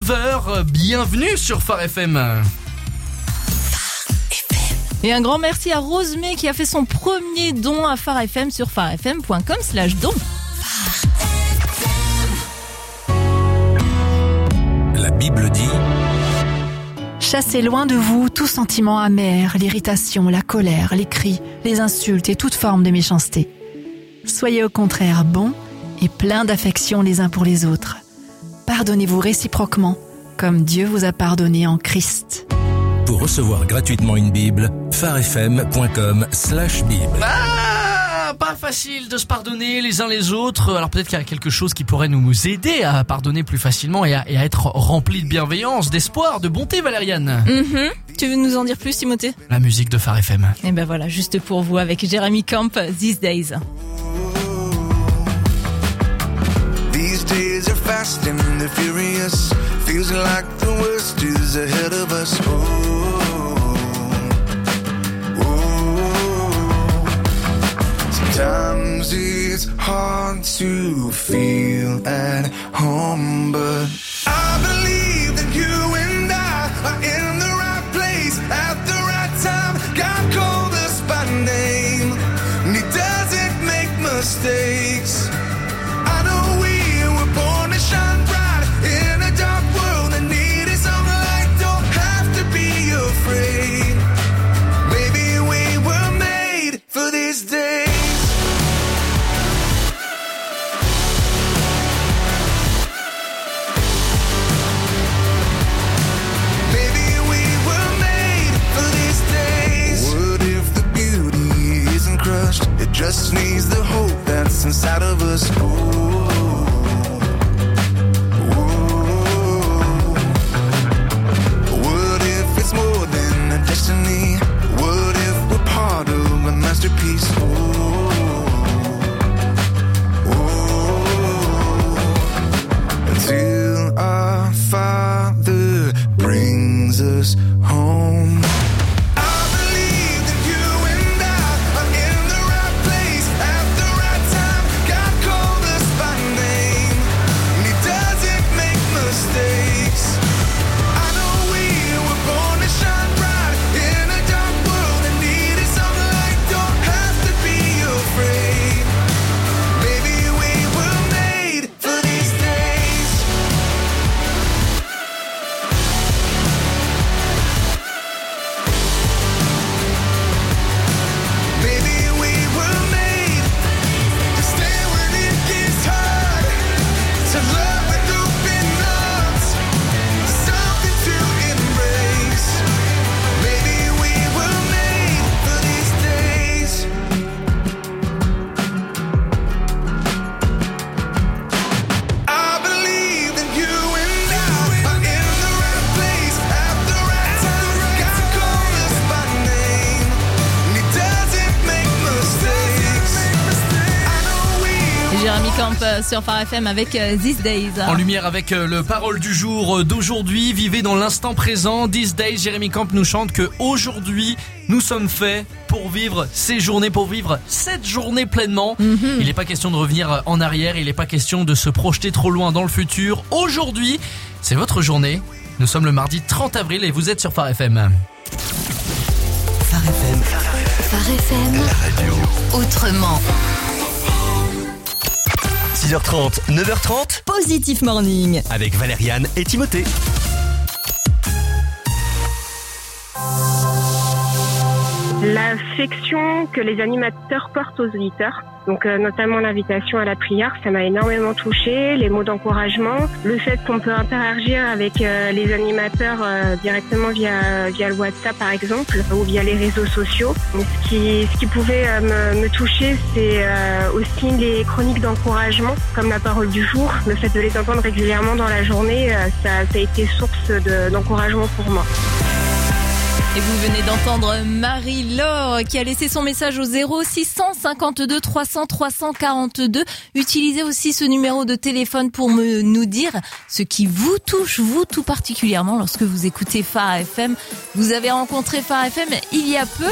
9h. Bienvenue sur Phare FM. Et un grand merci à Rosemée qui a fait son premier don à Phare FM sur pharefm.com/don. La Bible dit: chassez loin de vous tout sentiment amer, l'irritation, la colère, les cris, les insultes et toute forme de méchanceté. Soyez au contraire bons et pleins d'affection les uns pour les autres. Pardonnez-vous réciproquement, comme Dieu vous a pardonné en Christ. Pour recevoir gratuitement une Bible, pharefm.com/Bible. Pas facile de se pardonner les uns les autres. Alors peut-être qu'il y a quelque chose qui pourrait nous aider à pardonner plus facilement et à être rempli de bienveillance, d'espoir, de bonté, Valériane. Tu veux nous en dire plus, Timothée? La musique de Phare FM. Et ben voilà, juste pour vous avec Jeremy Camp, These Days. These days are fast and they're furious. Feels like the worst is ahead of us. Sometimes it's hard to feel at home, but I believe that you and I are in the right place at the right time. God called us by name, and He doesn't make mistakes. I know we were born to shine bright in a dark world that needed some light. Don't have to be afraid. Maybe we were made for these days. It just needs the hope that's inside of us. What if it's more than a destiny? What if we're part of a masterpiece? Until our Father brings us home. Jeremy Camp sur Phare FM avec These Days. En lumière avec le parole du jour d'aujourd'hui. Vivez dans l'instant présent. These Days, Jeremy Camp nous chante que aujourd'hui nous sommes faits pour vivre ces journées, pour vivre cette journée pleinement. Il n'est pas question de revenir en arrière, il n'est pas question de se projeter trop loin dans le futur. Aujourd'hui, c'est votre journée. Nous sommes le mardi 30 avril et vous êtes sur Phare FM. Phare FM. Phare FM. La radio. Autrement. 6h30, 9h30. Positif Morning. Avec Valériane et Timothée. L'affection que les animateurs portent aux auditeurs, donc notamment l'invitation à la prière, ça m'a énormément touchée, les mots d'encouragement, le fait qu'on peut interagir avec les animateurs directement via le WhatsApp par exemple, ou via les réseaux sociaux. Mais ce qui pouvait me toucher, c'est aussi les chroniques d'encouragement, comme la parole du jour. Le fait de les entendre régulièrement dans la journée, ça a été source d'encouragement pour moi. Et vous venez d'entendre Marie-Laure qui a laissé son message au 0652 300 342. Utilisez aussi ce numéro de téléphone pour nous dire ce qui vous touche, vous tout particulièrement, lorsque vous écoutez Phare FM. Vous avez rencontré Phare FM il y a peu.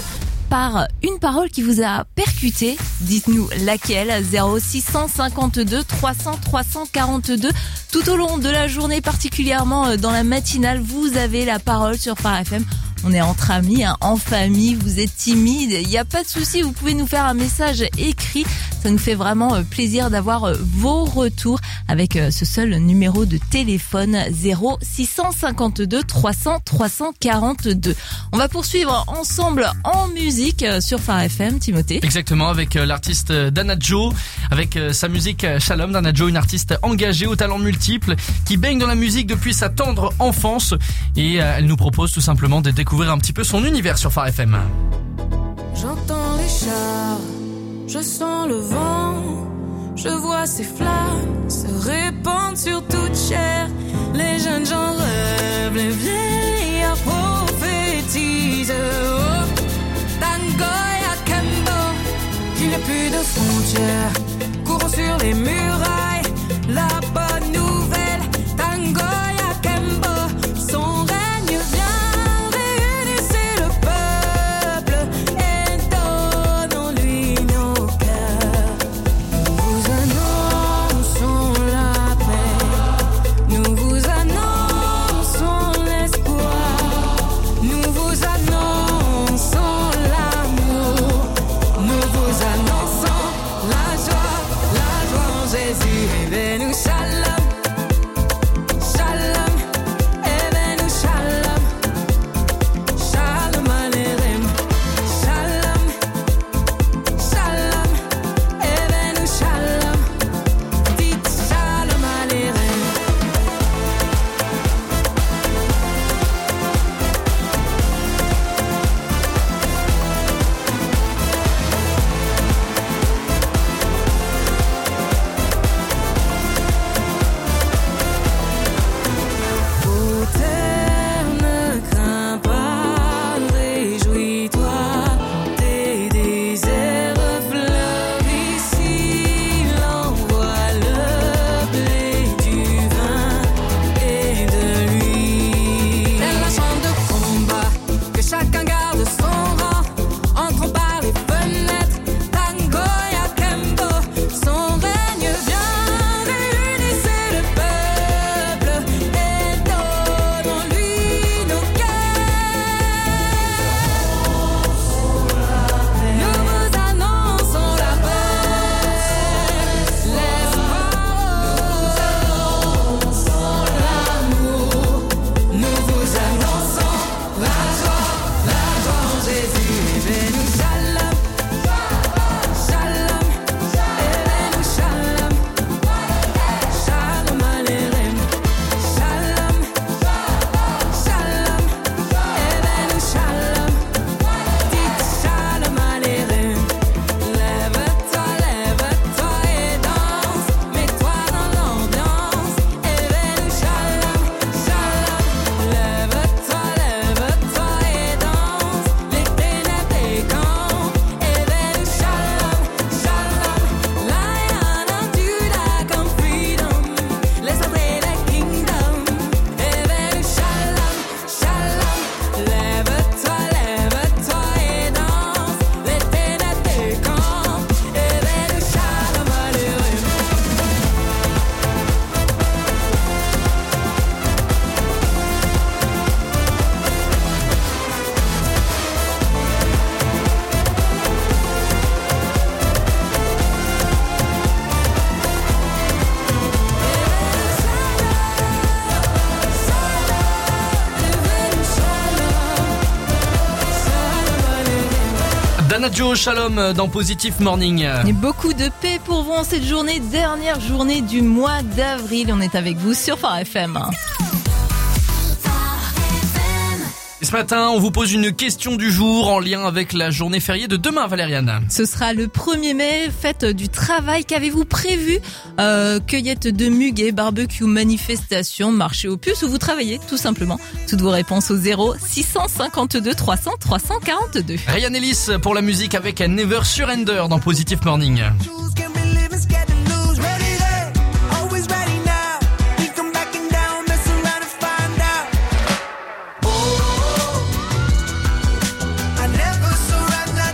par une parole qui vous a percuté. Dites-nous laquelle. 0652 300 342. Tout au long de la journée, particulièrement dans la matinale, vous avez la parole sur Phare FM. On est entre amis, en famille, vous êtes timide, il n'y a pas de souci, vous pouvez nous faire un message écrit. Ça nous fait vraiment plaisir d'avoir vos retours avec ce seul numéro de téléphone 0652 300 342. On va poursuivre ensemble en musique sur Phare FM, Timothée. Exactement, avec l'artiste Dana Joe, avec sa musique Shalom. Dana Joe, une artiste engagée aux talents multiples, qui baigne dans la musique depuis sa tendre enfance, et elle nous propose tout simplement de découvrir un petit peu son univers sur Phare FM. J'entends les chars, je sens le vent, je vois ces flammes se répandre sur toute chair. Les jeunes gens rêvent, les vieillards prophétisent. Oh, Tangoya Kembo, qu'il n'y a plus de frontières. Courons sur les murailles, la bonne nouvelle. Tangoya Kembo, son règne vient. Dana Joe, Shalom dans Positive Morning. Et beaucoup de paix pour vous en cette journée, dernière journée du mois d'avril. On est avec vous sur Phare FM. Et ce matin, on vous pose une question du jour en lien avec la journée fériée de demain, Valériane. Ce sera le 1er mai, fête du travail. Qu'avez-vous prévu? Cueillette de muguet, barbecue, manifestation, marché aux puces, ou vous travaillez tout simplement? Toutes vos réponses au 0652 300 342. Ryan Ellis pour la musique avec Never Surrender dans Positive Morning. I never surrender.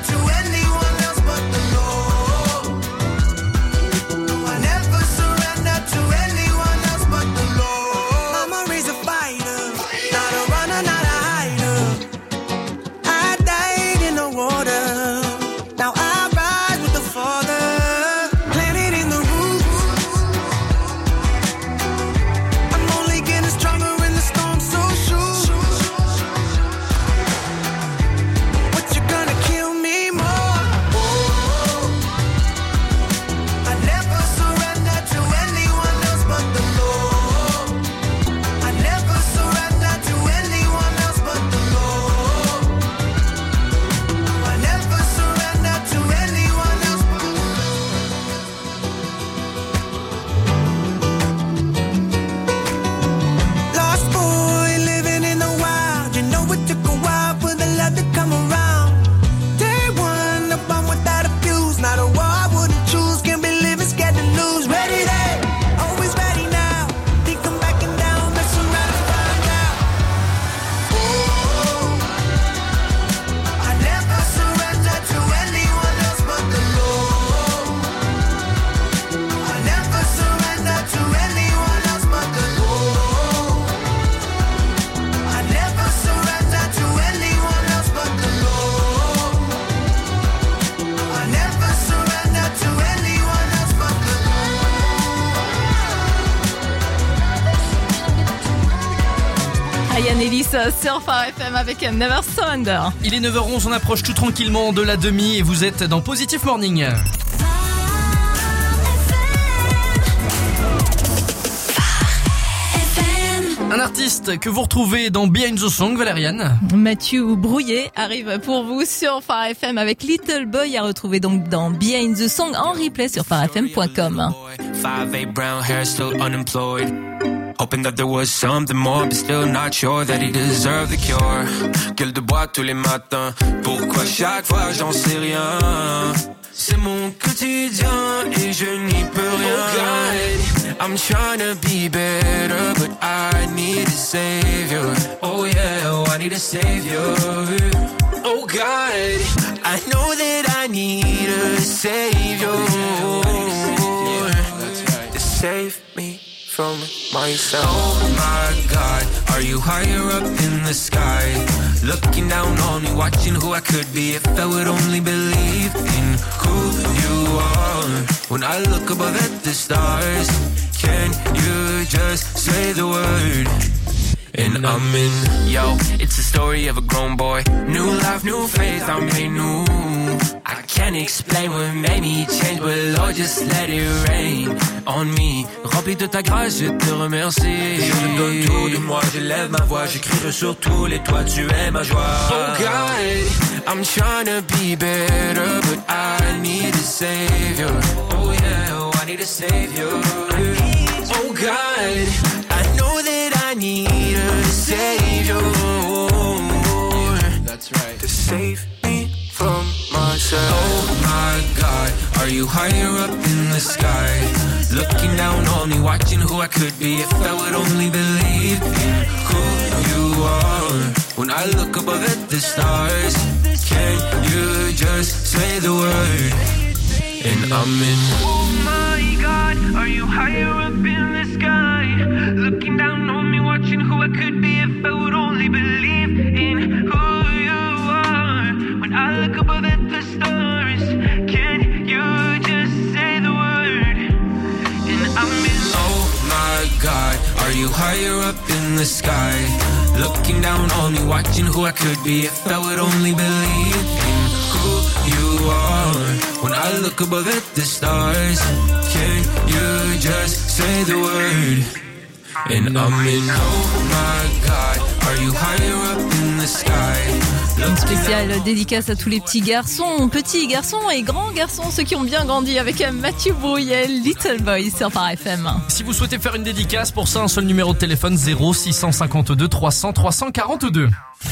Ryan Ellis sur Phare FM avec Never Surrender. Il est 9h11, on approche tout tranquillement de la demi et vous êtes dans Positive Morning. Un artiste que vous retrouvez dans Behind the Song, Valériane. Mathieu Brouillet arrive pour vous sur Phare FM avec Little Boy à retrouver donc dans Behind the Song en replay sur pharefm.com. 5'8" brown hair, still unemployed. Hoping that there was something more, but still not sure that he deserved the cure. Gueule de bois tous les matins, pourquoi chaque fois j'en sais rien? C'est mon quotidien et je n'y peux rien. Oh God, I'm trying to be better, but I need a savior. Oh yeah, oh, I need a savior. Oh God, I know that I need a savior. To save me from myself. Oh my God, are you higher up in the sky? Looking down on me, watching who I could be if I would only believe in who you are. When I look above at the stars, can you just say the word? And I'm in, yo, it's the story of a grown boy. New life, new faith, I'm made new. I can't explain what made me change, but Lord, just let it rain on me. Rempli de ta grâce, je te remercie. Je te donne tout de moi, j'élève ma voix, j'écris sur tous les toits, tu es ma joie. Oh God, I'm trying to be better, but I need a savior. Oh yeah, oh, I need a savior. Oh God, I know that I need a savior. That's right. To save me from myself. Oh my God, are you higher up in the sky? Looking down on me, watching who I could be if I would only believe in who you are. When I look above at the stars, can you just say the word? And I'm in. Oh my God, are you higher up in the sky? Looking down on me, watching who I could be if I would only believe in who you are. When I look above at the stars, can you just say the word? And I'm in. Oh my God, are you higher up in the sky? Looking down on me, watching who I could be if I would only believe in who you are. When I look above at the stars, can you just say the word? And I'm in. Oh my God, are you higher up in the sky? Une spéciale dédicace à tous les petits garçons et grands garçons, ceux qui ont bien grandi avec Mathieu Brouillet, Little Boy sur Phare FM. Si vous souhaitez faire une dédicace, pour ça un seul numéro de téléphone, 0652 300 342.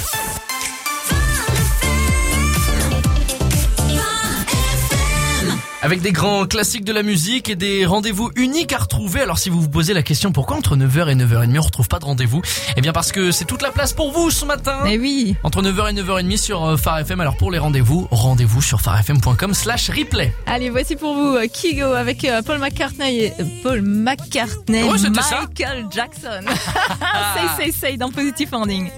Avec des grands classiques de la musique et des rendez-vous uniques à retrouver. Alors si vous vous posez la question pourquoi entre 9h et 9h30 on retrouve pas de rendez-vous, eh bien parce que c'est toute la place pour vous ce matin. Eh oui. Entre 9h et 9h30 sur Phare FM. Alors pour les rendez-vous sur pharefm.com/replay. Allez, voici pour vous Kygo avec Paul McCartney, Ouais, Michael ça. Jackson. Say dans Positive Morning.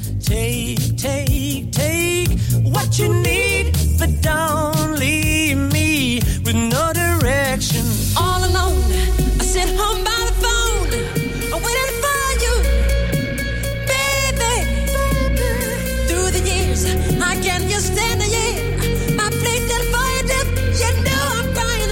Take what you need, but don't leave me with no direction. All alone, I sit home by the phone, I'm waiting for you, baby. Through the years, I can't just stand the year. My place that for you dip, you know I'm crying.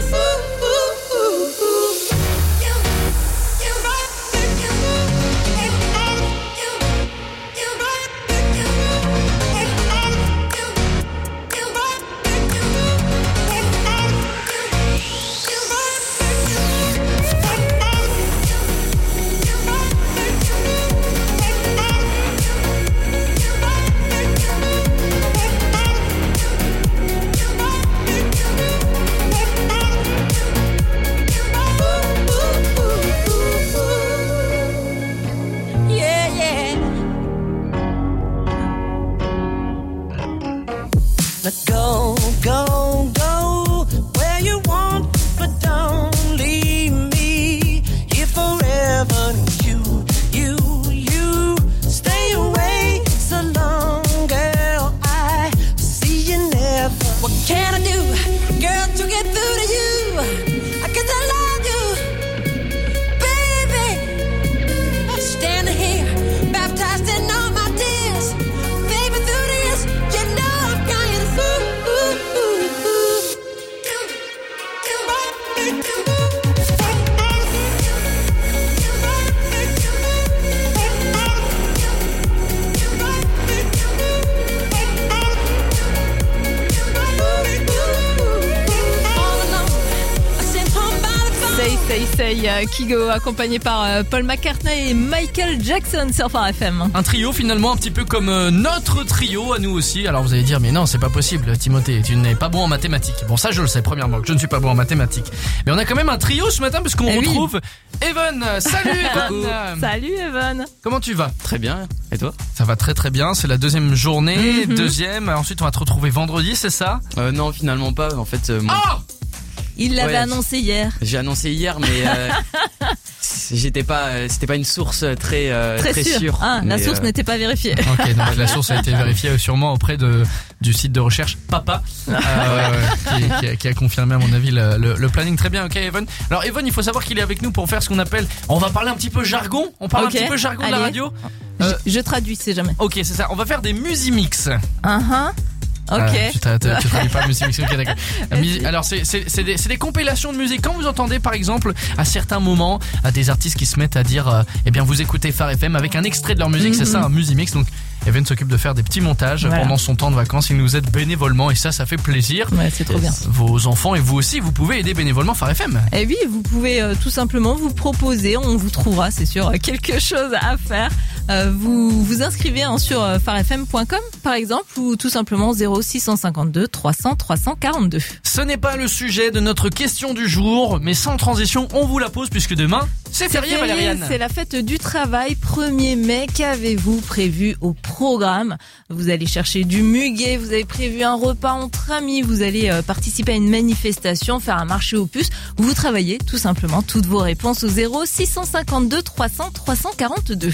Away, Kygo, accompagné par Paul McCartney et Michael Jackson sur Phare FM. Un trio finalement un petit peu comme notre trio à nous aussi. Alors vous allez dire mais non c'est pas possible Timothée, tu n'es pas bon en mathématiques. Bon ça je le sais premièrement que je ne suis pas bon en mathématiques. Mais on a quand même un trio ce matin parce qu'on retrouve Evan. Salut Evan. Salut Evan. Comment tu vas? Très bien, et toi? Ça va très très bien, c'est la deuxième journée, deuxième, ensuite on va te retrouver vendredi, c'est ça? Non finalement pas, en fait... Il l'avait annoncé hier. J'ai annoncé hier mais... c'était pas une source très sûre. Ah, la source n'était pas vérifiée. Ok, donc la source a été vérifiée sûrement auprès du site de recherche Papa, qui a confirmé à mon avis le planning. Très bien, ok Evan. Alors Evan, il faut savoir qu'il est avec nous pour faire ce qu'on appelle, on va parler un petit peu jargon. On parle un petit peu jargon de la radio. Je traduis, c'est jamais. Ok, c'est ça. On va faire des musimix. Ok. Tu traduis pas Musimix, ok d'accord. Alors c'est des compilations de musique. Quand vous entendez par exemple à certains moments des artistes qui se mettent à dire eh bien vous écoutez Phare FM avec un extrait de leur musique, c'est ça un Musimix. Donc Evan s'occupe de faire des petits montages pendant son temps de vacances. Il nous aide bénévolement et ça fait plaisir. Ouais, c'est trop bien. Vos enfants et vous aussi, vous pouvez aider bénévolement Phare FM. Et oui, vous pouvez tout simplement vous proposer, on vous trouvera, c'est sûr, quelque chose à faire. Vous vous inscrivez sur pharefm.com par exemple ou tout simplement 0652 300 342. Ce n'est pas le sujet de notre question du jour, mais sans transition, on vous la pose puisque demain, c'est férié Valériane. C'est la fête du travail, 1er mai. Qu'avez-vous prévu au programme? Vous allez chercher du muguet, vous avez prévu un repas entre amis, vous allez participer à une manifestation, faire un marché aux puces. Vous travaillez tout simplement. Toutes vos réponses au 0652 300 342.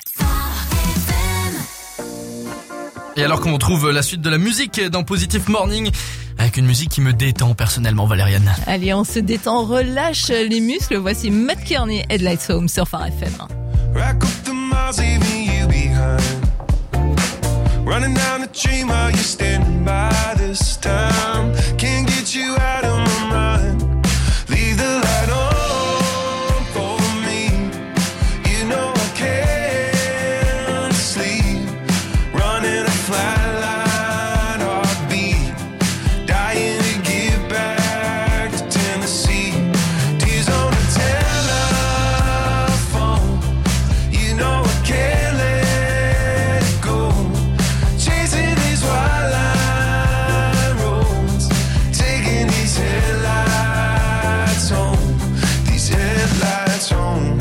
Et alors qu'on trouve la suite de la musique dans Positive Morning avec une musique qui me détend personnellement Valériane. Allez, on se détend, relâche les muscles. Voici Matt Kearney, Headlights Home sur Phare FM. Rack up the miles, leaving you behind. Running down the dream while you're standing by this time. Can't get you out of my mind. Leave the light on for me. You know I can't sleep. Running a flat line, heartbeat. Dying to get back to Tennessee. Tears on the telephone. You know I can't let go. Chasing these wildlife roads. Taking these headlights home. These headlights home.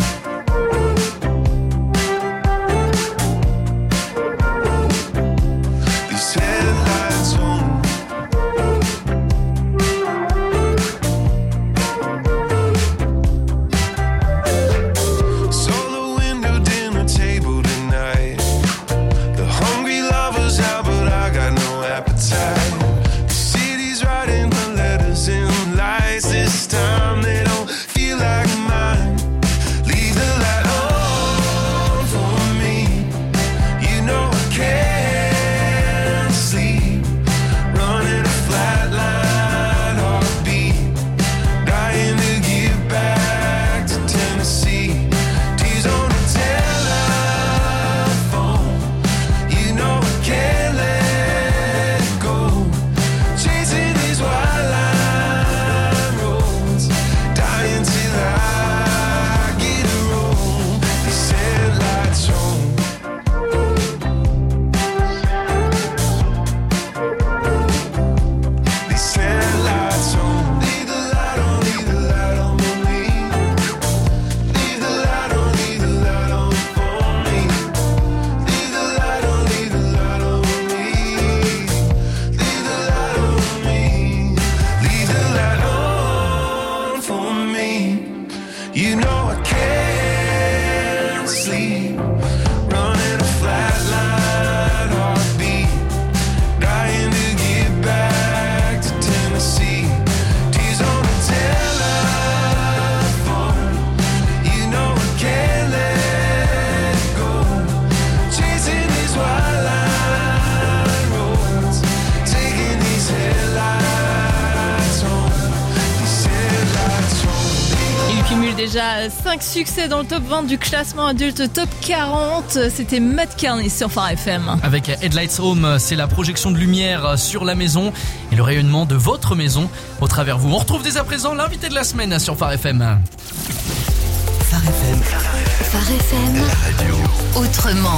These headlights home. Solo window dinner table tonight. The hungry lovers out, but I got no appetite. The city's writing my letters in lights. This time they don't feel like mine. Leave the light on for me. You know I can't sleep. Running a flat line, heartbeat. Dying to get back to Tennessee. Tears on the telephone. You know I can't let go. Chasing these wildlife roads. Dying till I get a roll. These headlights home. These headlights home. Leave the light on, leave the light on for me. Leave the light on, leave the light on for me. Leave the light on, leave the light on me. Leave the light on me. Leave the light on for me. You know I can't sleep. Running a flat line, heartbeat. Dying to get back to Tennessee. Tears on the telephone. You know I can't let go. Chasing these wildlife roads. Taking these headlights home. These headlights home. Il cumule déjà 5 succès dans le top 20 du classement adulte top 40. C'était Matt Kearney sur Phare FM. Avec Headlights Home, c'est la projection de lumière sur la maison et le rayonnement de votre maison au travers vous. On retrouve dès à présent l'invité de la semaine sur Phare FM. Phare FM, La radio. autrement.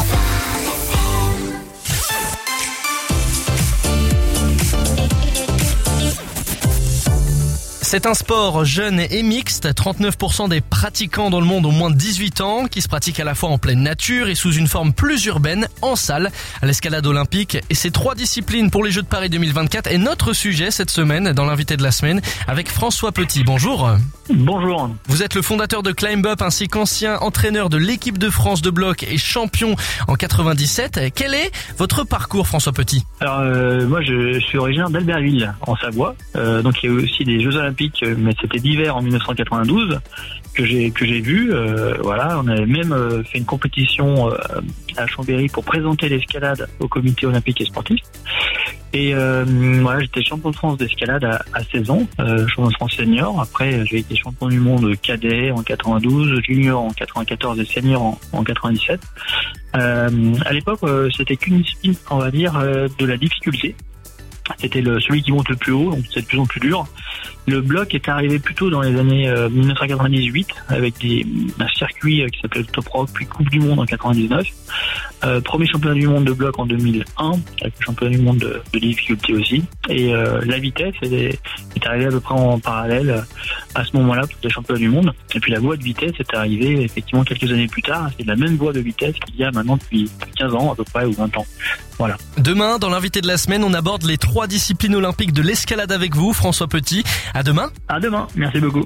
C'est un sport jeune et mixte. 39% des pratiquants dans le monde ont moins de 18 ans, qui se pratiquent à la fois en pleine nature et sous une forme plus urbaine, en salle, à l'escalade olympique. Et ces 3 disciplines pour les Jeux de Paris 2024 est notre sujet cette semaine dans l'invité de la semaine avec François Petit. Bonjour. Bonjour. Vous êtes le fondateur de Climb Up ainsi qu'ancien entraîneur de l'équipe de France de bloc et champion en 97. Quel est votre parcours, François Petit? Alors moi je suis originaire d'Albertville en Savoie. Donc il y a eu aussi des Jeux Olympiques, mais c'était d'hiver en 1992 que j'ai vu. Voilà, on avait même fait une compétition à Chambéry pour présenter l'escalade au Comité olympique et sportif. Et voilà, j'étais champion de France d'escalade à 16 ans, champion de France senior. Après, j'ai été champion du monde cadet en 92, junior en 94 et senior en 97. À l'époque, c'était qu'une discipline, on va dire, de la difficulté. C'était celui qui monte le plus haut, donc c'est de plus en plus dur. Le bloc est arrivé plutôt dans les années 1998 avec un circuit qui s'appelait le Top Rock, puis Coupe du Monde en 99. Premier championnat du monde de bloc en 2001, avec le championnat du monde de difficulté aussi. Et la vitesse est arrivée à peu près en parallèle à ce moment-là pour les championnats du monde. Et puis la voie de vitesse est arrivée effectivement quelques années plus tard. C'est la même voie de vitesse qu'il y a maintenant depuis 15 ans à peu près, ou 20 ans. Voilà. Demain, dans l'invité de la semaine, on aborde les 3 disciplines olympiques de l'escalade avec vous, François Petit. À demain. À demain. Merci beaucoup.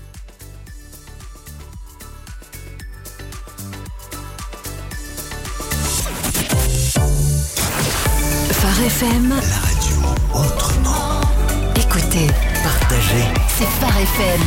Phare FM, La radio. Autrement. écoutez, Partagez. c'est Phare FM.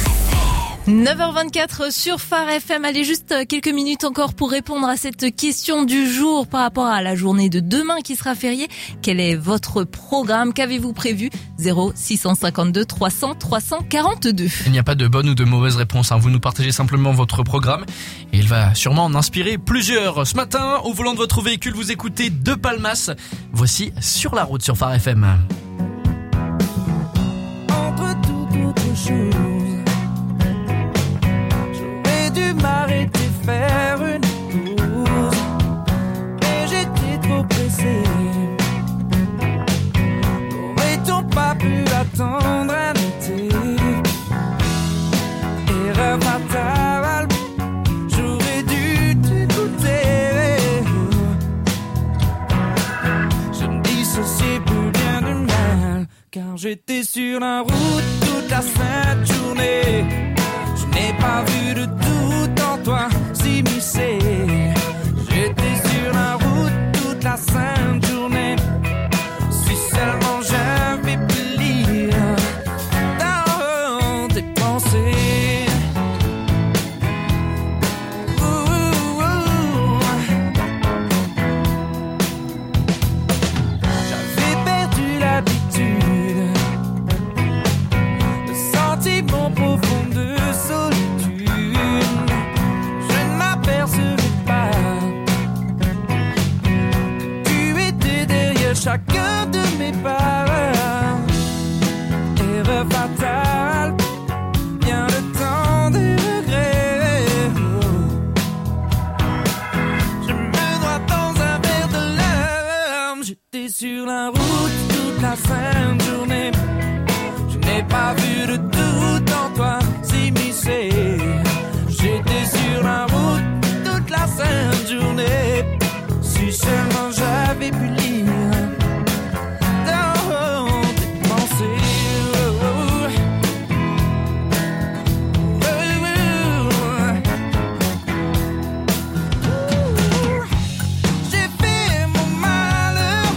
9h24 sur Phare FM. Allez, juste quelques minutes encore pour répondre à cette question du jour par rapport à la journée de demain qui sera fériée. Quel est votre programme? Qu'avez-vous prévu? 0652 300 342. Il n'y a pas de bonne ou de mauvaise réponse. Vous nous partagez simplement votre programme et il va sûrement en inspirer plusieurs. Ce matin, au volant de votre véhicule, vous écoutez De Palmas. Voici Sur la route sur Phare FM. Entre tout autre chose, j'aurais dû m'arrêter, faire une pause, mais j'étais trop pressé. N'aurait-on pas pu attendre un été? Erreur fatale, j'aurais dû t'écouter. Je me dissociais plus bien du mal, car j'étais sur la route toute la sainte journée. Je n'ai pas vu de doute en toi s'immiscer. J'étais sur la route toute la sainte journée. Si seulement j'avais pu lire dans tes pensées. J'avais perdu l'habitude de sentiments profonds de solitude. Je ne m'apercevais pas que tu étais derrière chacun de mes pas. Erreur fatale, bien le temps des regrets. Je me noie dans un verre de larmes. J'étais sur la route toute la sainte journée. Je n'ai pas vu de doute en toi s'immiscer. J'étais sur la route toute la sainte journée. Si seulement j'avais pu lire dans tes pensées. J'ai fait mon malheur.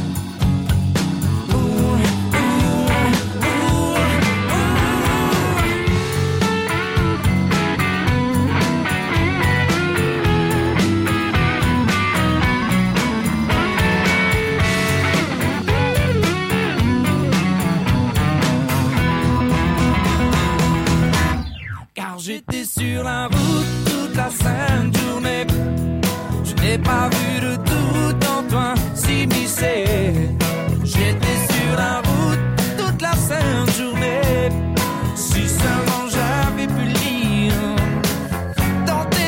Car j'étais sur la route toute la sainte journée. Je n'ai pas vu de doute en toi s'immiscer. J'étais sur la route toute la sainte journée. Si seulement j'avais pu lire dans tes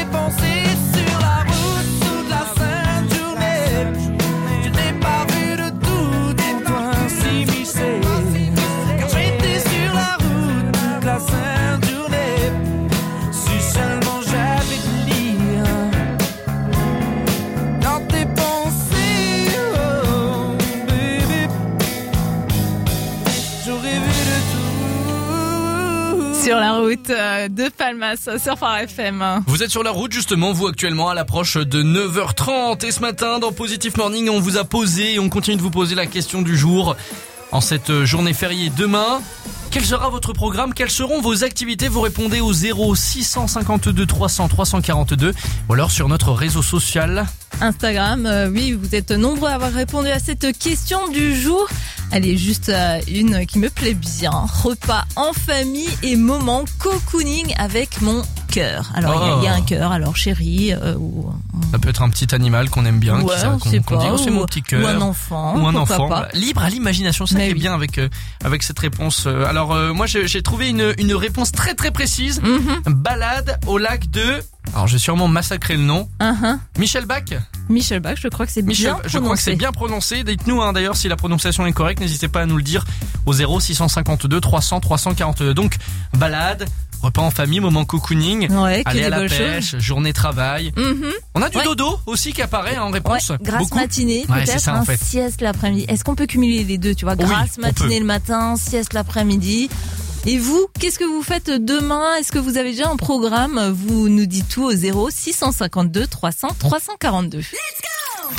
route de Palmas sur Phare FM. Vous êtes sur la route justement, vous actuellement à l'approche de 9h30 et ce matin dans Positive Morning on vous a posé et on continue de vous poser la question du jour. En cette journée fériée demain, quel sera votre programme? Quelles seront vos activités? Vous répondez au 0652 300 342 ou alors sur notre réseau social. Instagram, oui, vous êtes nombreux à avoir répondu à cette question du jour. Elle est juste une qui me plaît bien. Repas en famille et moment cocooning avec mon cœur. Alors il y a un cœur, alors chéri ou ça peut être un petit animal qu'on aime bien, ouais, qu'on dit oh, c'est mon petit cœur, ou un enfant, ou un enfant. Pas. Libre à l'imagination, ça qui est bien avec cette réponse. Alors moi j'ai trouvé une réponse très très précise. Balade au lac de. Alors j'ai sûrement massacré le nom. Michel Bach. Michel Bach, je crois que c'est bien prononcé. Je crois que c'est bien prononcé. Dites-nous d'ailleurs si la prononciation est correcte. N'hésitez pas à nous le dire au 0652 300 342. Donc balade, repas en famille, moment cocooning, aller à la pêche, journée travail. On a du dodo aussi qui apparaît en réponse. Ouais, grasse matinée, peut-être ça, en fait. Sieste l'après-midi. Est-ce qu'on peut cumuler les deux, tu vois, grasse matinée le matin, sieste l'après-midi? Et vous, qu'est-ce que vous faites demain? Est-ce que vous avez déjà un programme? Vous nous dites tout au 0652 300 342. Let's go!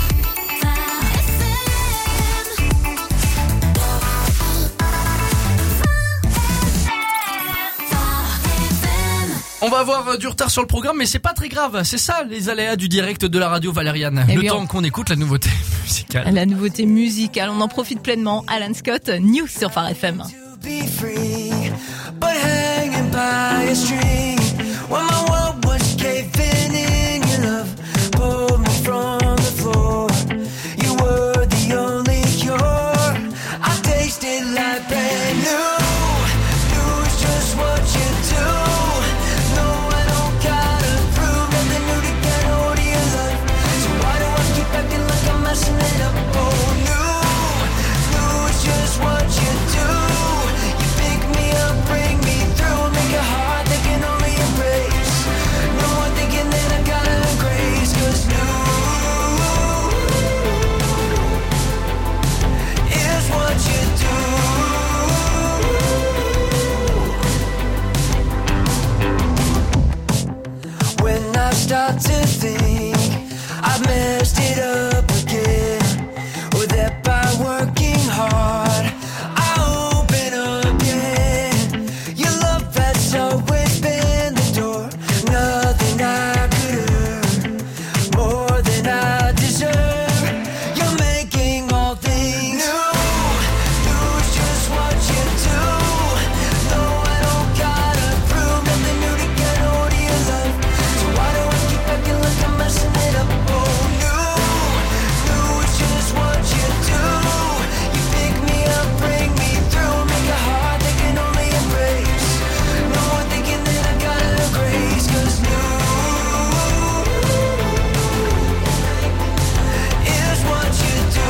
On va avoir du retard sur le programme, mais c'est pas très grave. C'est ça, les aléas du direct de la radio, Valériane. Le temps qu'on écoute la nouveauté musicale. La nouveauté musicale, on en profite pleinement. Alan Scott, New sur Phare FM. Be free, but hanging by a string. When my world was caving in, your love pulled me from the floor. You were the only cure. I tasted like brand new. New is just what you do. No, I don't gotta prove nothing new to get hold of your love. So why do I keep acting like I'm messing it up? Oh, new is just what you do. Bring me through, make a heart that can only embrace. No more thinking that I gotta grace, 'cause new is what you do. When I start to think I've messed it up again, or that by working hard always been the door, nothing I could earn, more than I deserve. You're making all things new. New is just what you do. No, I don't gotta prove nothing new to get hold of your love. So why do I keep acting like I'm messing it up? Oh, new is just what you do. You pick me up, bring me through, make a heart that can only embrace. Thinking that I gotta grace, 'cause new is what you do.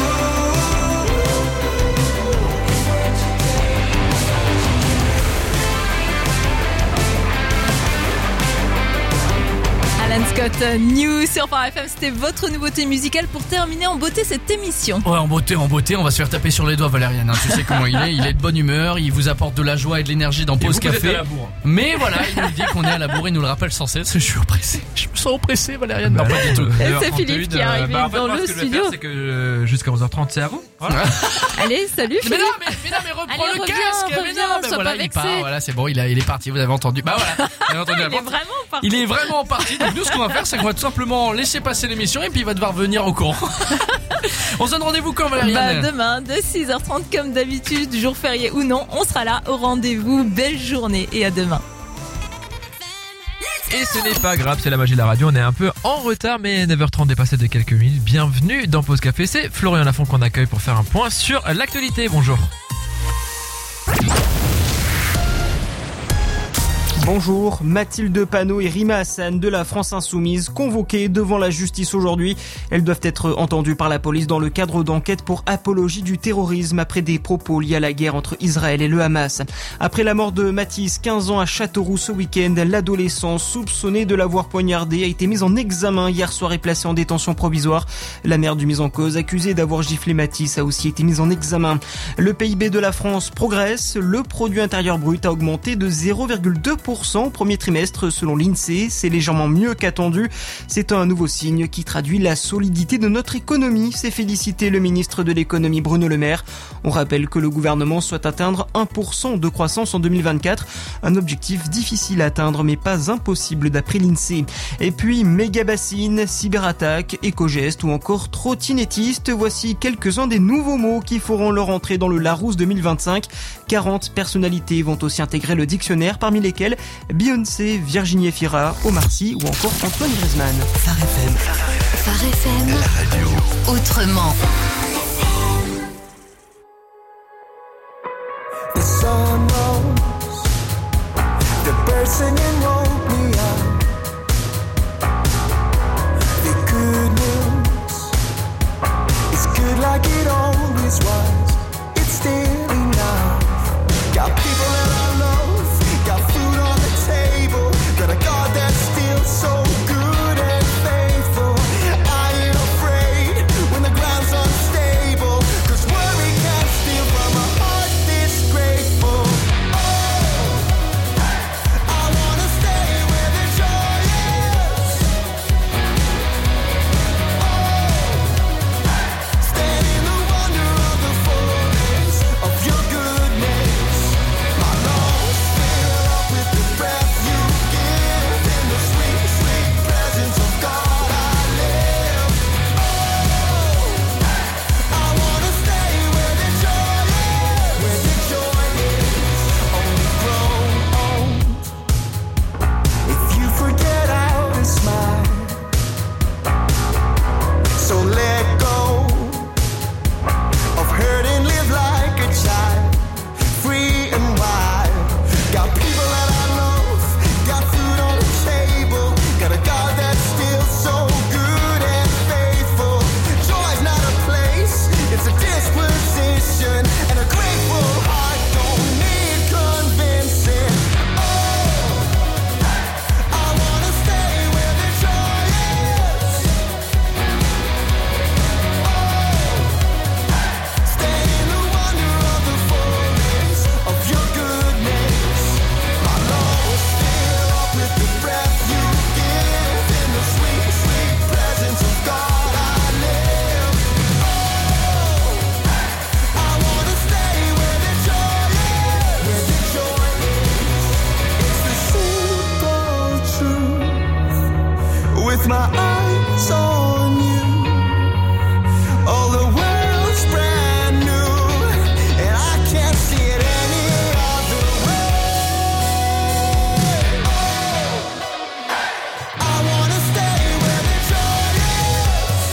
Alan Scott, New sur Phare FM, c'était votre nouveauté musicale pour terminer en beauté cette émission. Ouais, en beauté, on va se faire taper sur les doigts, Valériane. Tu sais comment il est de bonne humeur, il vous apporte de la joie et de l'énergie dans Pause Café. Mais voilà, il nous dit qu'on est à la bourre, il nous le rappelle sans cesse. Je suis oppressé, je me sens oppressé, Valériane. Non, pas du tout. C'est Philippe qui est arrivé dans le studio. C'est que jusqu'à 11h30, c'est à vous. Voilà. Allez, salut Philippe. Mais non, mais reprends le casque. Voilà, il part, voilà, c'est bon, il est parti, vous avez entendu. Bah voilà, vous avez entendu. Il est vraiment parti. Donc nous, ce qu'on va faire, c'est qu'on va tout simplement laisser passer l'émission et puis il va devoir venir au courant. On se donne rendez-vous quand, Valériane? Demain, de 6h30 comme d'habitude, jour férié ou non, on sera là au rendez-vous. Belle journée et à demain. Et ce n'est pas grave, c'est la magie de la radio, on est un peu en retard, mais 9h30 dépassé de quelques minutes. Bienvenue dans Pause Café, c'est Florian Lafont qu'on accueille pour faire un point sur l'actualité. Bonjour. Bonjour, Mathilde Panot et Rima Hassan de la France Insoumise convoquées devant la justice aujourd'hui. Elles doivent être entendues par la police dans le cadre d'enquêtes pour apologie du terrorisme après des propos liés à la guerre entre Israël et le Hamas. Après la mort de Mathis, 15 ans à Châteauroux ce week-end, l'adolescent soupçonné de l'avoir poignardé a été mis en examen hier soir et placé en détention provisoire. La mère du mis en cause, accusée d'avoir giflé Mathis, a aussi été mise en examen. Le PIB de la France progresse. Le produit intérieur brut a augmenté de 0,2% au premier trimestre selon l'INSEE. C'est légèrement mieux qu'attendu. C'est un nouveau signe qui traduit la solidité de notre économie, s'est félicité le ministre de l'économie Bruno Le Maire. On rappelle que le gouvernement souhaite atteindre 1% de croissance en 2024. Un objectif difficile à atteindre mais pas impossible d'après l'INSEE. Et puis méga-bassine, cyberattaque, éco-geste ou encore trottinettiste. Voici quelques-uns des nouveaux mots qui feront leur entrée dans le Larousse 2025. 40 personnalités vont aussi intégrer le dictionnaire, parmi lesquelles Beyoncé, Virginie Efira, Omar Sy ou encore Antoine Griezmann. Phare FM. Phare FM. La radio. Autrement. The sun rose, the birds singing woke me up. The good news is good like it always was. It's still enough. Got people that I love, got food on the table, got a God that's still so good and faithful. I ain't afraid when the ground's unstable, 'cause worry can't steal from a heart this grateful. Oh, I wanna stay where the joy is. Oh, stand in the wonder of the fullness of your goodness. My lungs fill up with the breath you give, in the sweet, sweet presence of God I live. Oh, I wanna stay where the joy is, where the joy is only grown old. If you forget how to smile, so let go of hurt and live like a child, free and wild. Got people that I love, got food on the table, got a God that's still so good and faithful. Joy's not a place, it's a disposition, and a grateful heart don't need convincing. Oh, I wanna stay where the joy is. Stay in the wonder of the fullness of your goodness. My lungs fill up with the breath you give, in the sweet, sweet presence of God I live. Oh, I wanna stay where the joy is, where the joy is. It's the simple truth, with my eyes on you. All the world's brand new, and I can't see it any other way. Oh, I wanna stay where the joy is.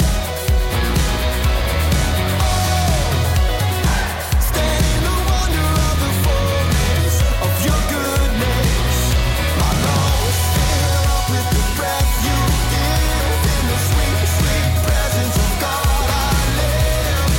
Oh, stand in the wonder of the fullness of your goodness. My lungs fill up with the breath you give, in the sweet, sweet presence of God I live.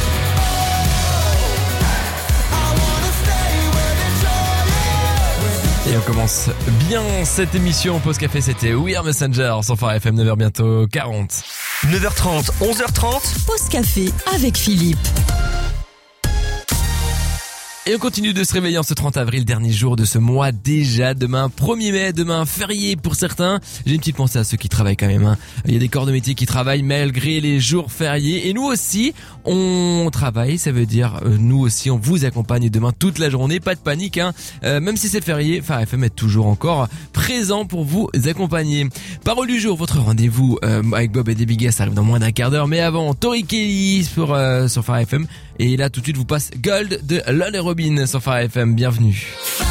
Oh, I wanna stay where the joy is. Et on commence bien cette émission. Pause café, c'était We Are Messenger sur Phare FM, 9h bientôt 40. 9h30, 11h30. Pause café avec Philippe. Et on continue de se réveiller en ce 30 avril, dernier jour de ce mois déjà. Demain 1er mai, demain férié pour certains. J'ai une petite pensée à ceux qui travaillent quand même. Il y a des corps de métier qui travaillent malgré les jours fériés. Et nous aussi, on travaille. Ça veut dire, nous aussi, on vous accompagne demain toute la journée. Pas de panique, hein. Même si c'est férié, Phare FM est toujours encore présent pour vous accompagner. Parole du jour, votre rendez-vous avec Bob et des Big S arrive dans moins d'un quart d'heure. Mais avant, Tori Kelly sur Phare FM. Et là, tout de suite, vous passe Gold de Lon et Robin sur Phare FM. Bienvenue.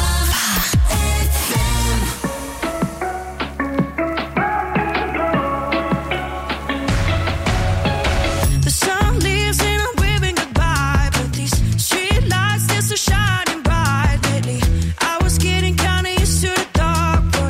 The sun leaves and I'm waving goodbye, but these street lights, they're so shining bright lately. I was getting kinda used to the dark,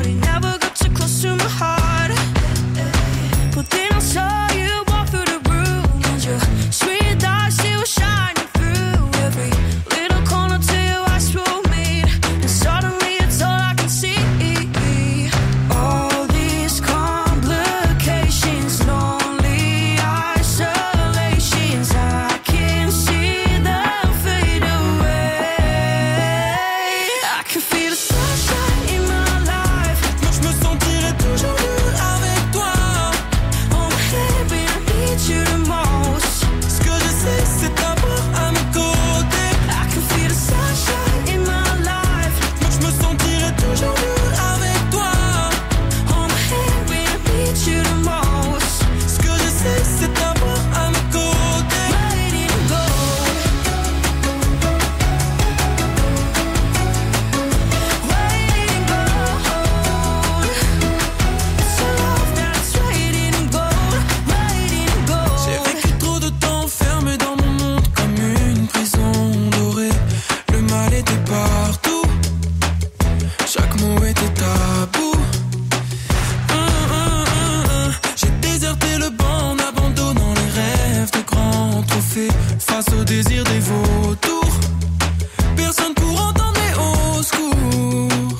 fait face au désir des vautours. Personne pour entendre les hauts secours.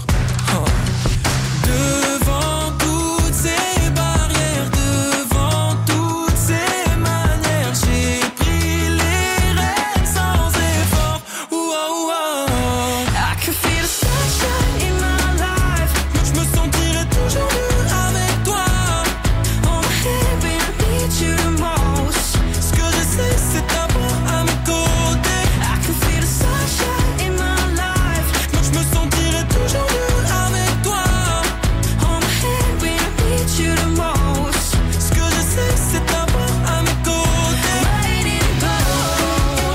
Devant toutes ces barrières, devant toutes ces manières, j'ai pris les rênes sans effort. I can feel the sunshine in my life. Je me sentirai toujours mieux avec toi. On my head when I need you the most. Ce que je sais c'est t'avoir à mes côtés. I can feel the sunshine in my life. Je me sentirai toujours mieux avec toi. On my head when I need you the most. Ce que je sais c'est t'avoir à mes côtés. Waiting gold.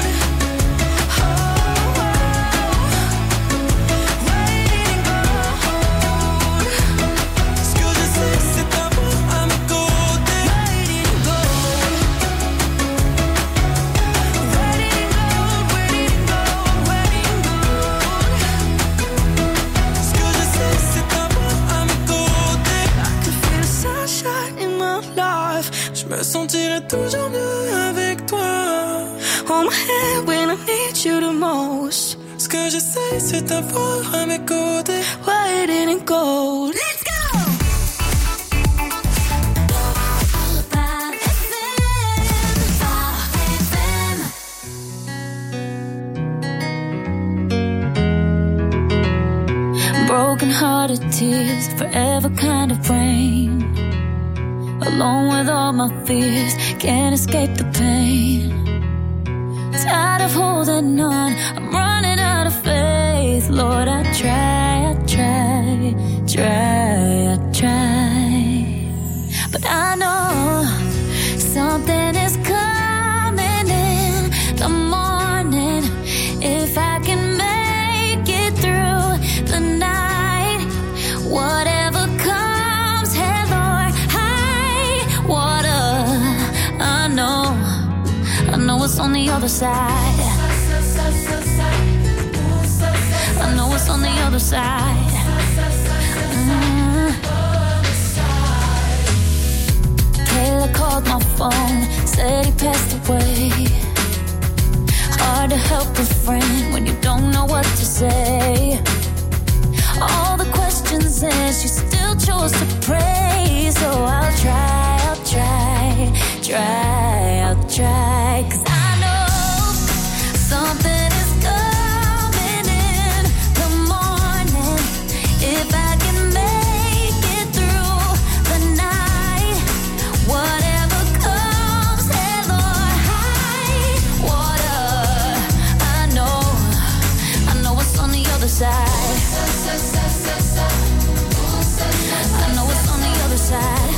Waiting gold. Ce que je sais c'est t'avoir à mes côtés. Waiting gold. Waiting gold, waiting gold, waiting gold. Ce que je sais c'est t'avoir à mes côtés. I can feel the sunshine in my life. Je me sentirai toujours mieux avec toi. On my head when I need you the most. Ce que je sais c'est t'avoir à mes côtés. Waiting in gold. Let's go! Broken hearted tears, forever kind of rain. Alone with all my fears, can't escape the pain. Tired of holding on, I'm running out of faith. Lord, I try, but I know something is coming in the morning. If I can make it through the night, whatever comes, hey Lord, high water. I know it's on the other side. I know it's on the other side. Taylor called my phone, said he passed away. Hard to help a friend when you don't know what to say. All the questions and she still chose to pray. So I'll try. 'Cause I know something is coming in the morning. If I can make it through the night, whatever comes, hey Lord, high water. I know it's on the other side. I know it's on the other side.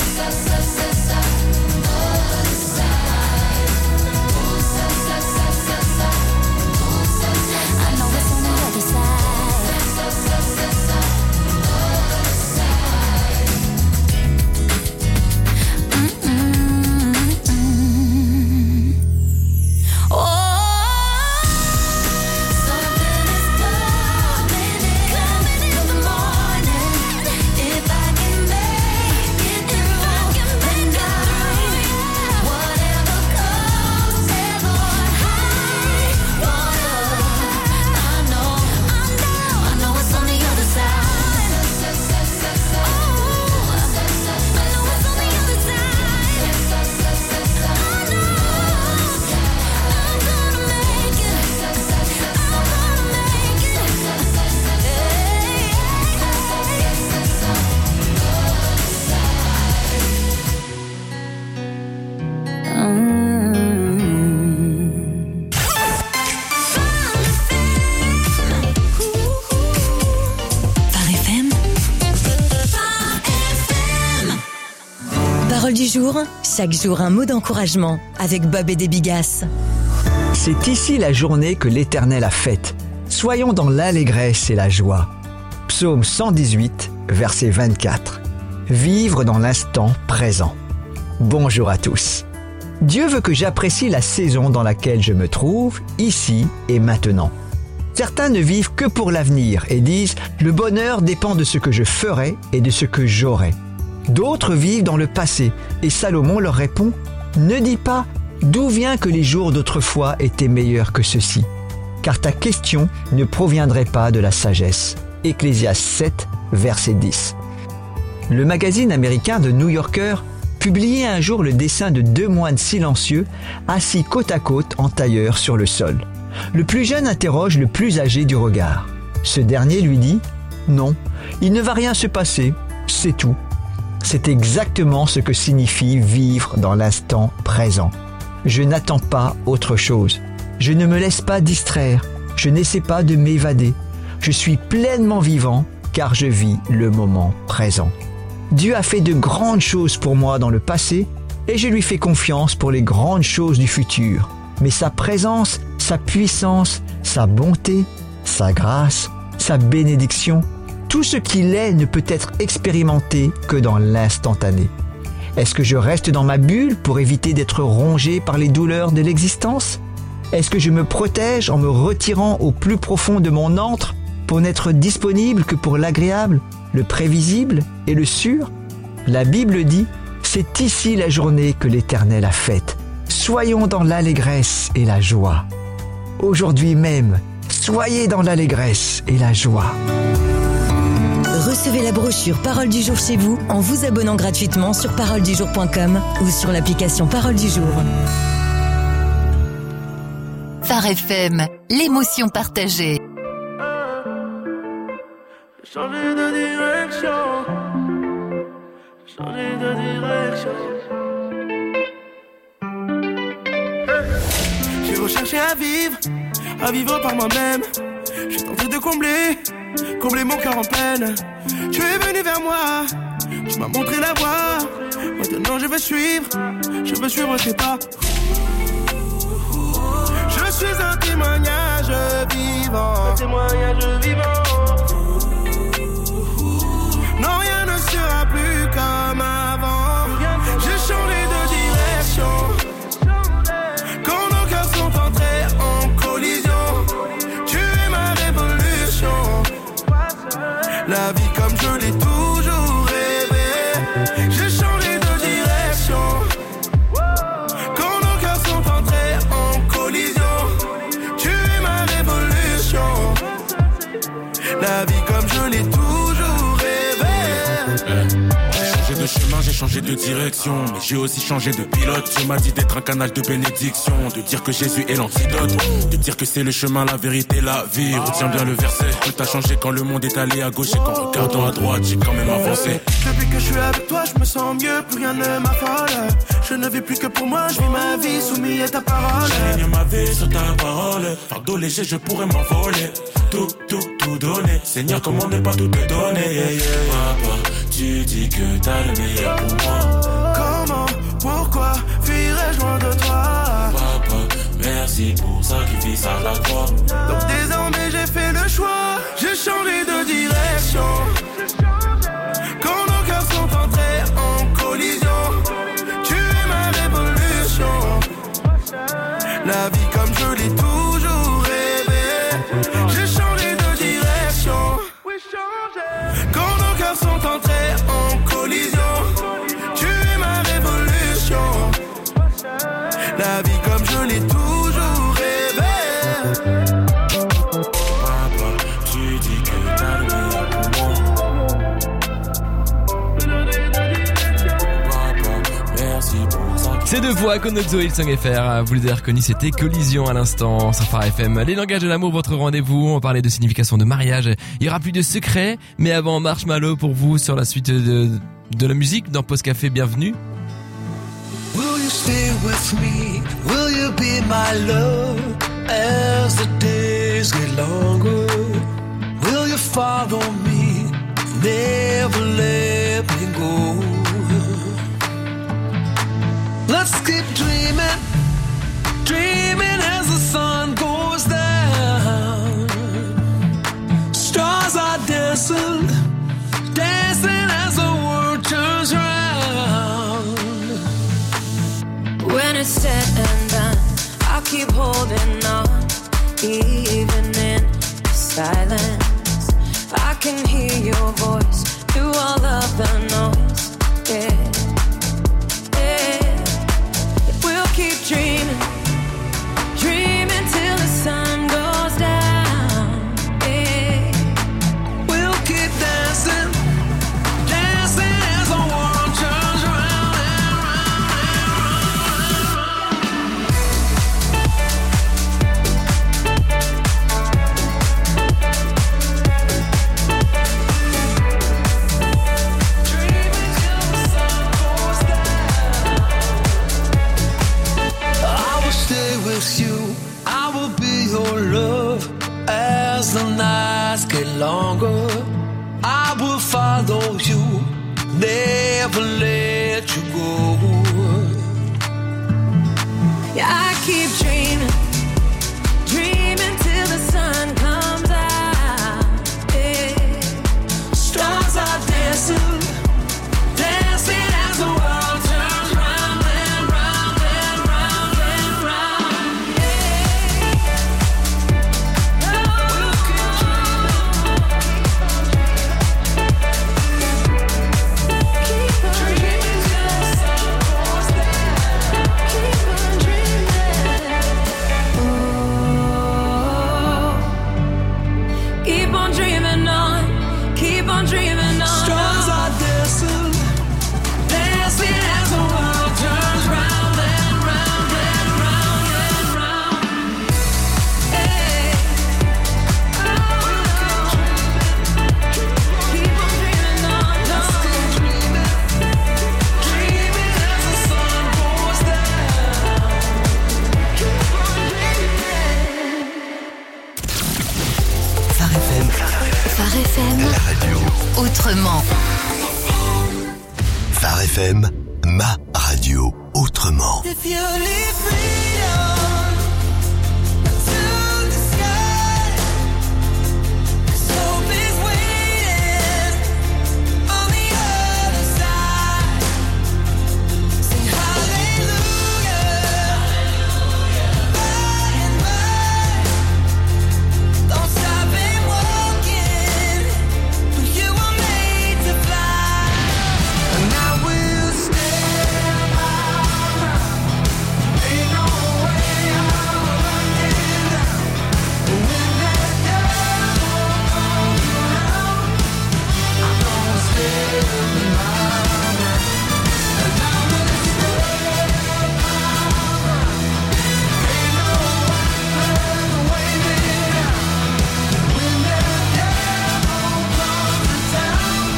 Parole du jour, chaque jour un mot d'encouragement avec Bob et des Bigasses. C'est ici la journée que l'Éternel a faite. Soyons dans l'allégresse et la joie. Psaume 118, verset 24. Vivre dans l'instant présent. Bonjour à tous. Dieu veut que j'apprécie la saison dans laquelle je me trouve, ici et maintenant. Certains ne vivent que pour l'avenir et disent « Le bonheur dépend de ce que je ferai et de ce que j'aurai ». D'autres vivent dans le passé et Salomon leur répond « Ne dis pas D'où vient que les jours d'autrefois étaient meilleurs que ceux-ci? Car ta question ne proviendrait pas de la sagesse. Ecclésiaste 7, verset 10. Le magazine américain The New Yorker publiait un jour le dessin de 2 moines silencieux assis côte à côte en tailleur sur le sol. Le plus jeune interroge le plus âgé du regard. Ce dernier lui dit « Non, il ne va rien se passer, c'est tout ». C'est exactement ce que signifie vivre dans l'instant présent. Je n'attends pas autre chose. Je ne me laisse pas distraire. Je n'essaie pas de m'évader. Je suis pleinement vivant car je vis le moment présent. Dieu a fait de grandes choses pour moi dans le passé et je lui fais confiance pour les grandes choses du futur. Mais sa présence, sa puissance, sa bonté, sa grâce, sa bénédiction, tout ce qu'il est ne peut être expérimenté que dans l'instantané. Est-ce que je reste dans ma bulle pour éviter d'être rongé par les douleurs de l'existence? Est-ce que je me protège en me retirant au plus profond de mon antre pour n'être disponible que pour l'agréable, le prévisible et le sûr? La Bible dit « C'est ici la journée que l'Éternel a faite. Soyons dans l'allégresse et la joie. » Aujourd'hui même, soyez dans l'allégresse et la joie. Recevez la brochure Parole du jour chez vous en vous abonnant gratuitement sur paroledujour.com ou sur l'application Parole du jour. Phare FM, l'émotion partagée. Changer de direction. Changer de direction. J'ai recherché à vivre par moi-même. J'ai tenté de combler mon cœur en peine. Tu es venu vers moi, tu m'as montré la voie. Maintenant je veux suivre tes pas. Je suis un témoignage vivant. Non, rien ne sera plus comme avant. J'ai changé de direction. Quand nos cœurs sont entrés en collision, tu es ma révolution. La vie comme je l'ai toujours rêvé. J'ai changé de direction. Quand nos cœurs sont entrés en collision, tu es ma révolution. La vie comme je l'ai toujours rêvé. J'ai changé de chemin, j'ai changé de direction, mais j'ai aussi changé de pilote. Dieu m'a dit d'être un canal de bénédiction, de dire que Jésus est l'antidote, de dire que c'est le chemin, la vérité, la vie. Retiens bien le verset, tout a changé quand le monde est allé à gauche et qu'en regardant à droite, j'ai quand même avancé. Depuis que je suis avec toi, je me sens mieux, plus rien ne m'affole. Je ne vis plus que pour moi, je vis ma vie soumis à ta parole. J'ai mis ma vie sur ta parole, fardeau léger, je pourrais m'envoler. Tout donner, Seigneur, comment ne pas tout te donner, yeah, yeah. Papa, tu dis que t'as le meilleur pour moi. Comment, pourquoi fuirais-je loin de toi? Papa, merci pour sacrifice à la croix. Donc désormais j'ai fait le choix, j'ai changé de direction. Quand nos cœurs sont entrés en collision, tu es ma révolution. La vie comme je l'ai toujours rêvé. J'ai changé de direction. Quand nos cœurs sont entrés en collision, tu es ma révolution. La vie comme je l'ai toujours rêvé. Papa, tu dis que t'as le meilleur pour moi. Papa, merci pour ça. Ces deux voix Konozo et Hillsong FR, vous les avez reconnus, c'était Collision à l'instant sur Phare FM. Les langages de l'amour, votre rendez-vous, on parlait de signification de mariage. Il y aura plus de secrets, mais avant Marshmallow pour vous sur la suite de la musique dans Pause Café, bienvenue. Will you stay with me? Will you be my love as the days get longer? Will you follow me? Never let me go. Let's keep dreaming, dreaming as the sun goes down. Stars are dancing, dancing as the world turns round. When it's said and done, I'll keep holding on, even in silence. I can hear your voice through all of the noise. Yeah, yeah. We'll keep dreaming, dreaming till the sun goes down. Yeah. We'll keep dancing, dancing as the world turns round and round and dreaming till the sun goes down. I will stay with you, I will be your love as the nights get longer. I will follow you, never let you go. Yeah, I keep dreaming, dreaming till the sun comes out. Yeah. Stars are dancing, dancing as the world turns round and round and round and round. We'll keep dreaming till the sun goes down. Keep on dreaming. Oh, keep on dreaming on, keep on dreaming on. Stars are dancing, dancing as the world turns round and round and round and round. Hey. Keep on dreaming on, Dreaming as the sun goes down. Phare FM. Phare FM. La radio. Autrement. Phare FM, ma radio autrement. If you leave freedom to the sky, 'cause hope is waiting on the other side. Sing hallelujah, by and by. Don't stop and walking, for you were made to fly. And I will stand by. Ain't no way I'm running down. When that devil comes around, I'm gonna stay my ground. And I will stay my ground. Ain't no weapon waving out. When that devil comes to town,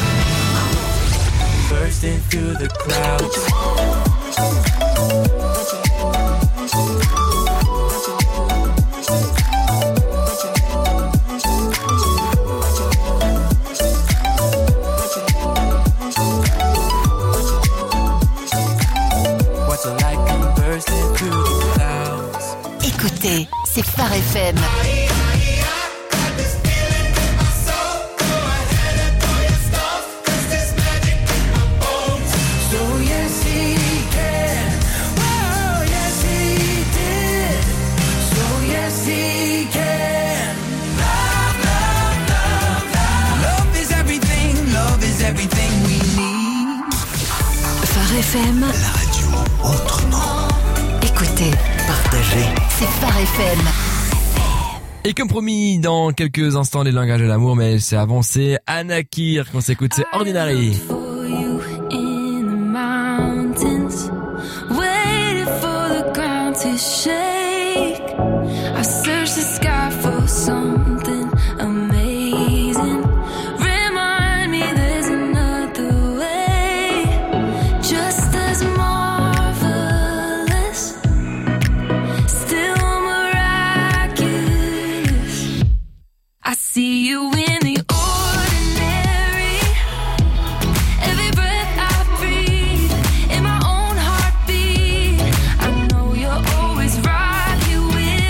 Bursting through the clouds. What's it like? I'm bursting through the clouds. Écoutez, c'est Phare FM. so yes he can. Oh yes he did. So yes he can. Love, love, love, love. Love is everything we need. Phare FM. La radio autrement. Écoutez, Partagez. c'est Phare FM. Et comme promis, dans quelques instants, les langages de l'amour, mais c'est avancé. Anna Kir, qu'on s'écoute, c'est Ordinary. For you in the mountains, waiting for the ground to shake. I searched the sky for something amazing. Remind me there's another way, just as marvelous, still miraculous. I see you in the ordinary. Every breath I breathe, in my own heartbeat. I know you're always right here with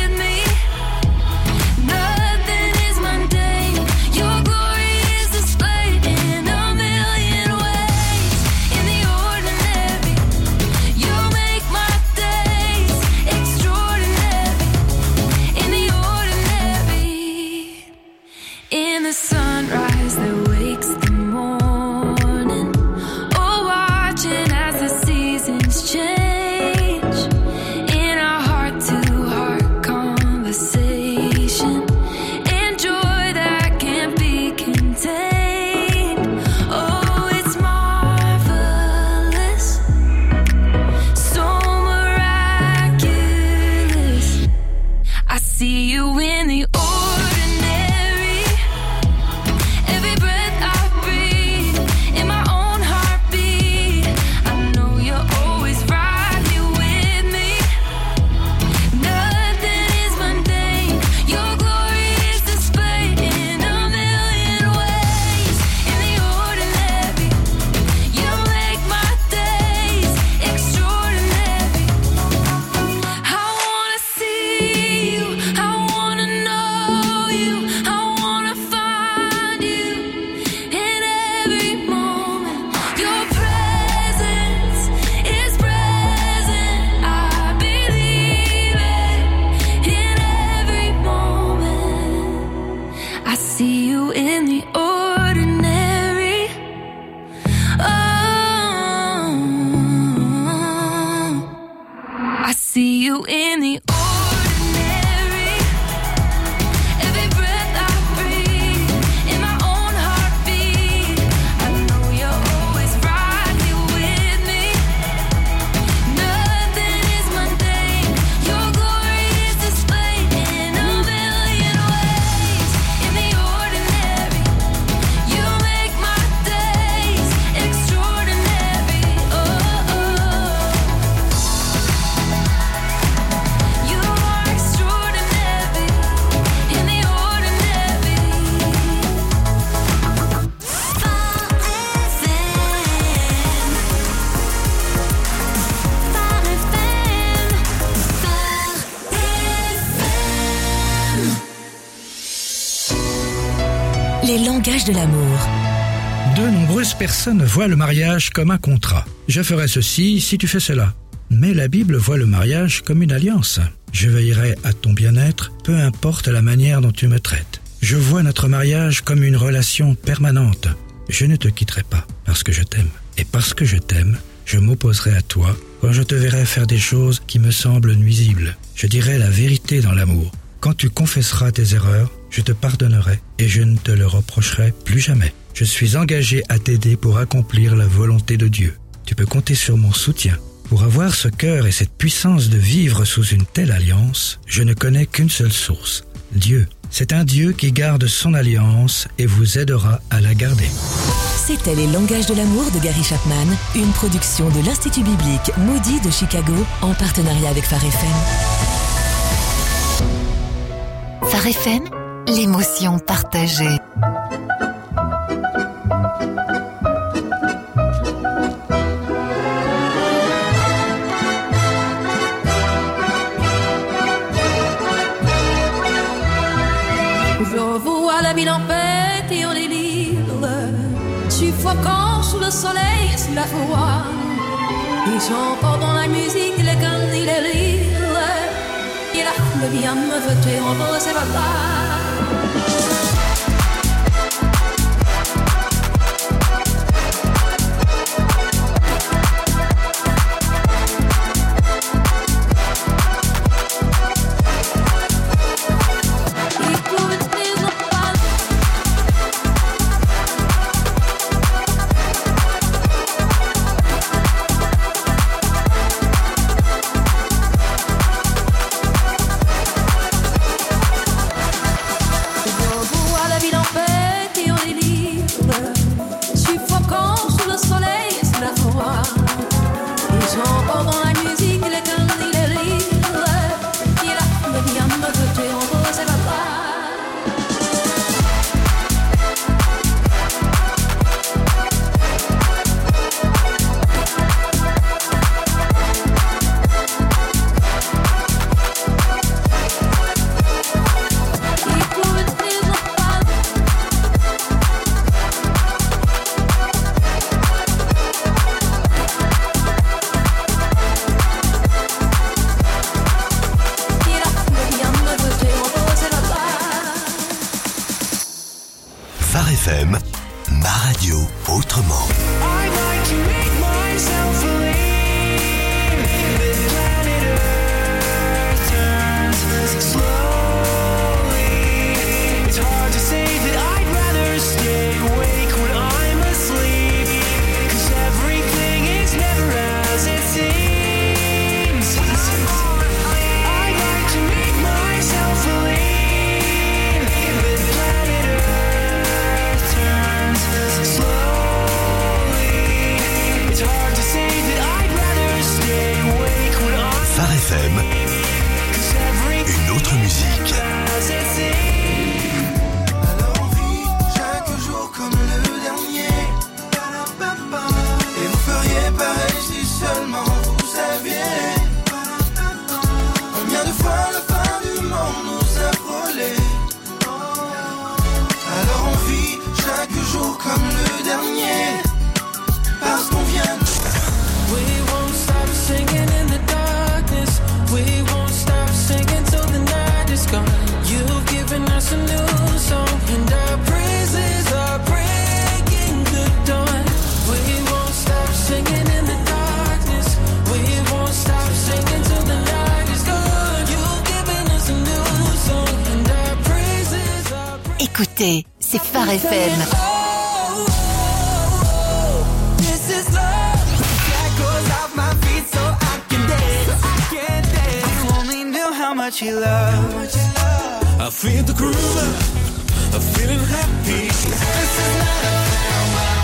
you in the ordinary. Every breath I breathe, in my own heartbeat. I know you're always right here with me. Nothing is mundane. Your glory is displayed in a million ways. In the ordinary, you make my days extraordinary. Oh, oh. You are extraordinary. In the ordinary. Les langages de l'amour. De nombreuses personnes voient le mariage comme un contrat. Je ferai ceci si tu fais cela. Mais la Bible voit le mariage comme une alliance. Je veillerai à ton bien-être, peu importe la manière dont tu me traites. Je vois notre mariage comme une relation permanente. Je ne te quitterai pas parce que je t'aime. Et parce que je t'aime, je m'opposerai à toi quand je te verrai faire des choses qui me semblent nuisibles. Je dirai la vérité dans l'amour. Quand tu confesseras tes erreurs, je te pardonnerai et je ne te le reprocherai plus jamais. Je suis engagé à t'aider pour accomplir la volonté de Dieu. Tu peux compter sur mon soutien. Pour avoir ce cœur et cette puissance de vivre sous une telle alliance, je ne connais qu'une seule source, Dieu. C'est un Dieu qui garde son alliance et vous aidera à la garder. C'était Les langages de l'amour de Gary Chapman, une production de l'Institut biblique Moody de Chicago en partenariat avec Phare FM. Phare FM, l'émotion partagée. Je vois la ville en paix et en délire, suffocant sous le soleil et sous la foi. Ils chantent dans la musique, les cannes et les rires. Et la foule vient me voter en beau, c'est pas Phare FM, ma radio autrement. Phare FM, une autre musique. Alors on vit chaque jour comme le dernier. Et vous feriez pareil si seulement vous saviez combien de fois la fin du monde nous a frôlés. Alors on vit chaque jour comme le dernier, parce qu'on vient de... We won't stop singing in the darkness. We won't stop singing till the night is gone. You've given us a new song, and our praises are breaking the dawn. We won't stop singing in the darkness. We won't stop singing till the night is écoutez, c'est Phare FM. This is love. That goes off my feet so I can dance. If you only knew how much you love. I feel the groove, I'm feeling happy. This is not a